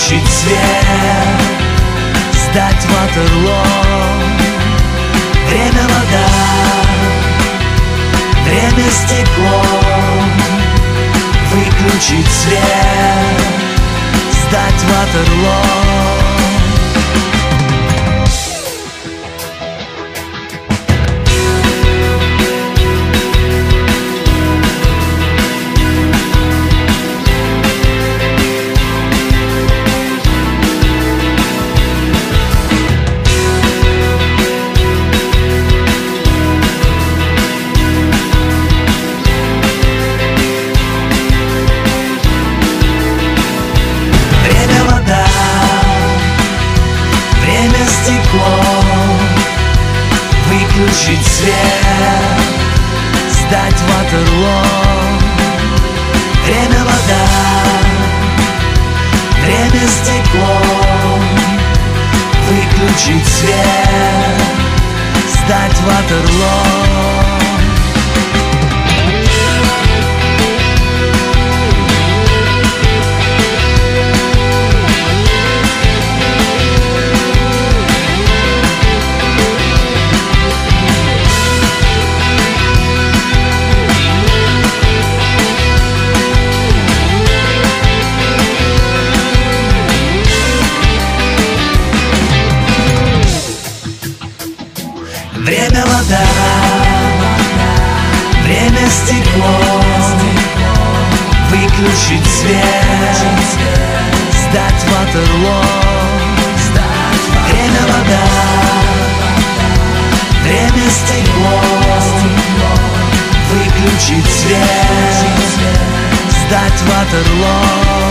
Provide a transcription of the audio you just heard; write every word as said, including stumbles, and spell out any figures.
Выключить свет, сдать Ватерлоо. Время вода, время стекло. Выключить свет, сдать Ватерлоо. Выключить свет, сдать Ватерлоо. Время вода, время стекло. Выключить свет, сдать Ватерлоо. Время вода, время стекло. Выключить свет, сдать Ватерлоо. Время вода, время стекло. Выключить свет, сдать Ватерлоо.